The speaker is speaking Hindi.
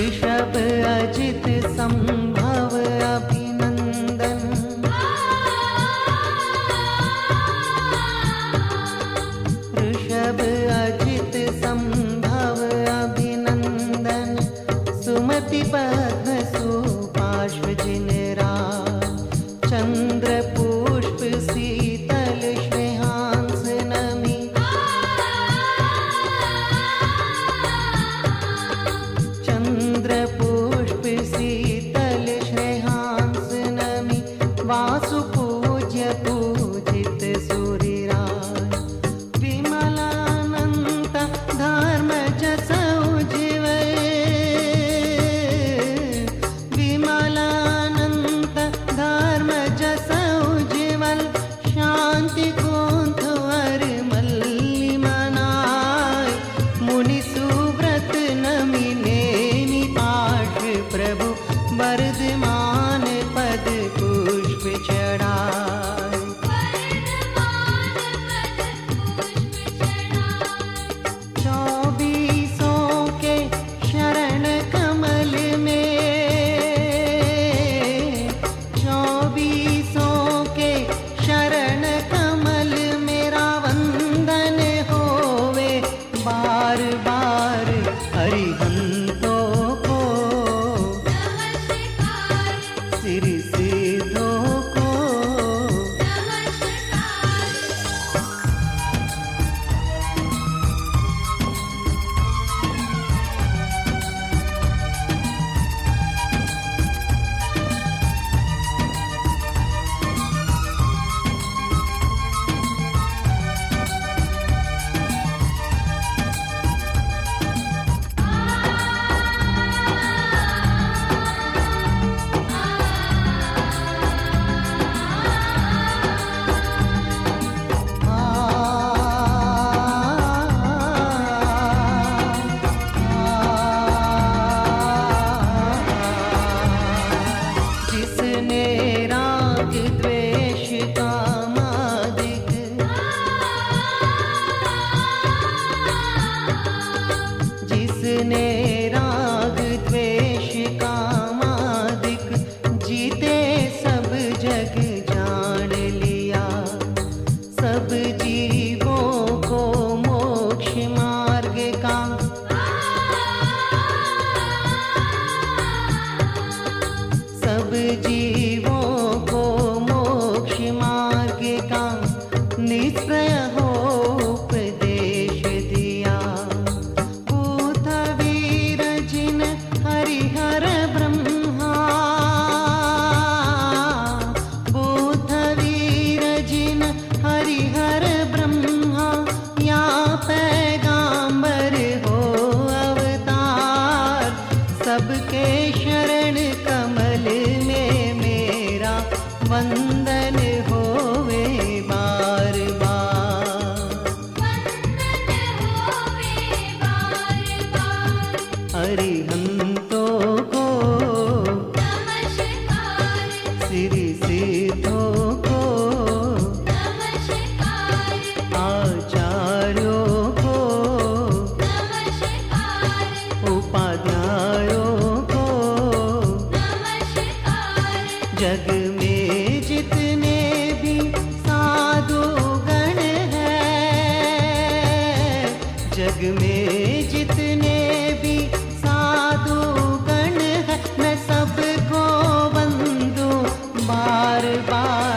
ऋषभ अजित संभव अभिनंदन, ऋषभ अजित संभव अभिनंदन, सुमति पद्म सुपार्श्व जिन राज, चंद्र पुष्प शीतल श्रेयांस नमी, चंद्र पुष्प शीतल श्रेयांस नमी, वासु पूज्य पूजित सूर्यराज, विमलानंत धर्म जस उज्ज्वल, विमलानंत धर्म जस उज्ज्वल, शांति कुंथ वर मल्ली मनाय, मुनि सुव्रत नमिने निपाश प्रभु, वर्धमान पद पुष्प चढ़ाय, चौबीसों के शरण कमल में, चौबीसों के शरण कमल मेरा वंदन होवे बार बार, हरिहंतों को सिरि सिद्धों को, जिसने राग द्वेष कामादिक, जिसने राग द्वेष कामादिक, जीते सब जग जान लिया, सब जीवों को मोक्ष मार्ग का, सब जीवों को मोक्ष मार्ग का, निश्चय हो उपदेश दिया, भूत वीर जिन हरिहर ब्रह्मा, भूत वीर जिन हरिहर ब्रह्मा, या पैगाम्बर हो अवतार, सबके शरण कमल में मेरा वंदन होवे बार बार, हरिहंतों को सिरि सिद्धों को, आचार्यों को, उपाध्यायों को, जग में जितने भी साधु गण हैं, जग में जितने भी साधु गण हैं, मैं सबको वंदू बार बार।